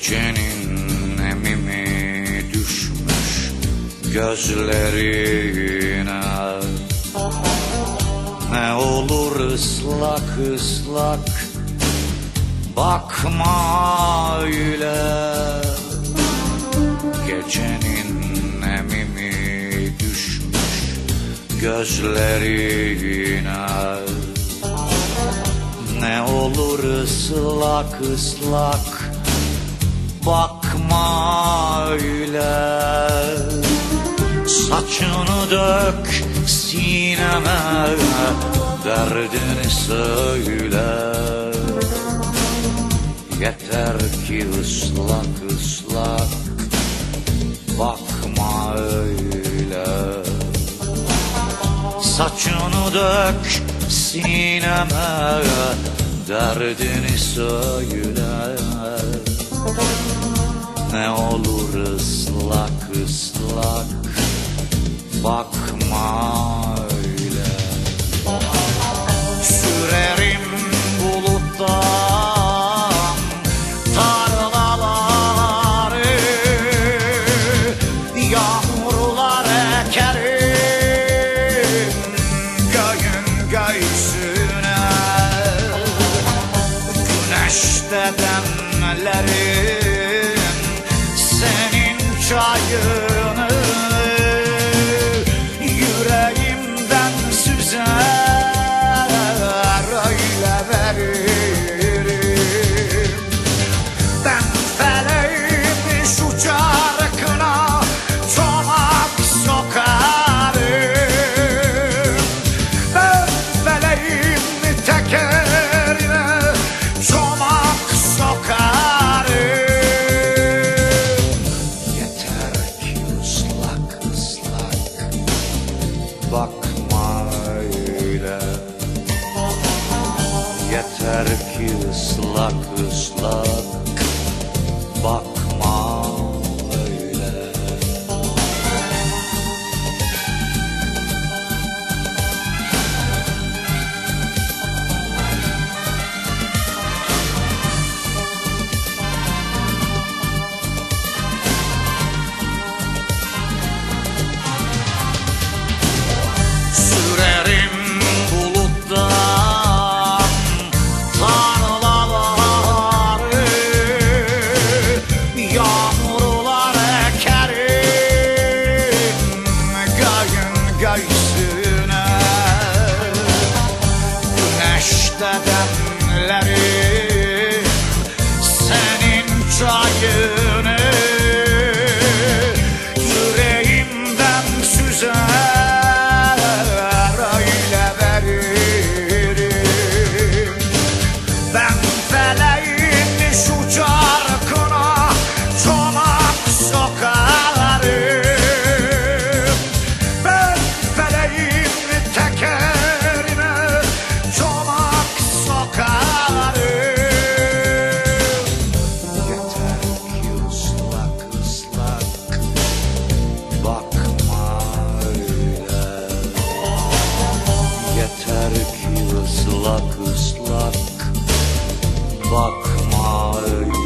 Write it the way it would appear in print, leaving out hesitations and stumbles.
Gecenin nemimi düşmüş gözlerine. Ne olur ıslak ıslak bakma öyle. Gecenin nemimi düşmüş gözlerine. Ne olur ıslak ıslak bakma öyle. Saçını dök sineme, derdini söyle. Yeter ki ıslak ıslak bakma öyle. Saçını dök sineme, derdini söyle. Ne olur ıslak ıslak bakma öyle. Sürerim buluttan tarlaları, yağmurlar ekerim göğün göğsüne. Güneşte demlerim senin çayını, yüreğimden süzer öyle veririm. Ben feleğim şu çarkına çomak sokarım. Ben feleğim tekerine çomak sokarım. Bakma öyle. Yeter ki ıslak ıslak bakma öyle. Güneşte demlerim senin çayını, yüreğimden süzer öyle veririm. Ben feleğin şu çarkına çomak sokarım. Ben feleğin tekerine çomak sokarım. Yeter ki ıslak ıslak bakma öyle. Yeter ki ıslak ıslak bakma öyle.